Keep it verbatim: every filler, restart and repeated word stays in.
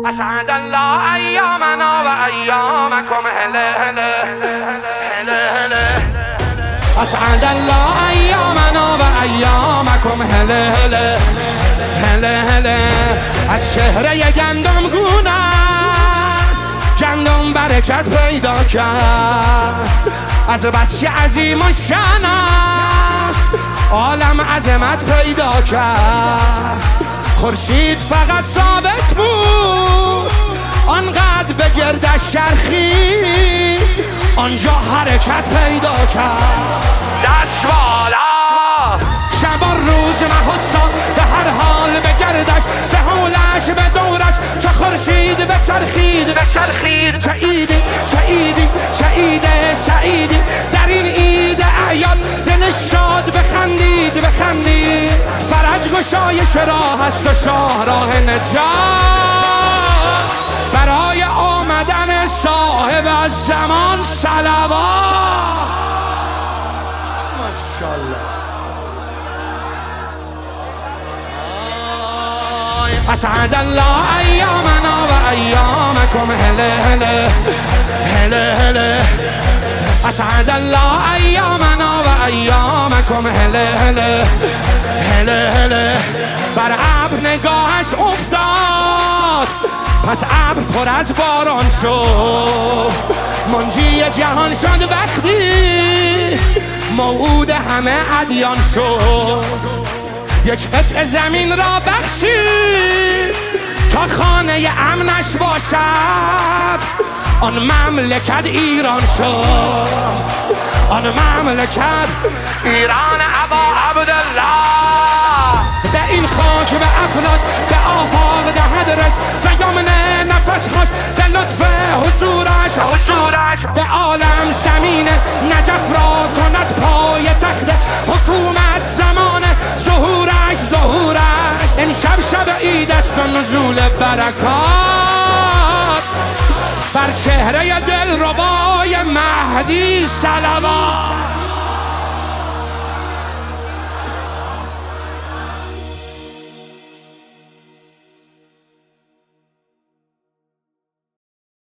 اسعد الله ایامنا و ایامکم هله هله هله هله اسعد الله ایامنا و ایامکم هله هله هله هله از چهره گندم گونه گندم برکت پیدا کرد، از بچه عظیم و شنش عالم عظمت پیدا کرد. خورشید فقط ثابت بود آنقدر به گردش چرخید، آنجا حرکت پیدا کرد. دست بالا شب و روز محسا به هر حال به گردش، به حولش به دورش چه خورشید به چرخید به چرخید. شهیدی شهیدی شهید سعیدی در این عید اعیاد دل شاد بخندید بخندید. فرج گشایش راه است و شاهراه نجات برای آمدن صاحب از زمان. صلوات ماشاءالله. اسعد الله ایامنا و ایامکم هله هله هله هله. اسعد الله ایامنا و ایامکم هله هله هله هله. بر ابر نگاهش افتاد پس ابر پر از باران شد، منجی جهان شد وقتی موعود همه ادیان شد. یک قطع زمین را بخشید تا خانه امنش باشد، آن مملکت ایران شد. آن مملکت ایران ابا عبدالله. به این خاک به افلاک به آفاق دهد رس و یمن نفس خوش به لطف حضورش حضورش. به عالم زمین نجف را کند پای تخت حکومت زمان ظهورش ظهورش. این شب شب عید است و نزول برکات بر چهره دل ربای مهدی. صلوات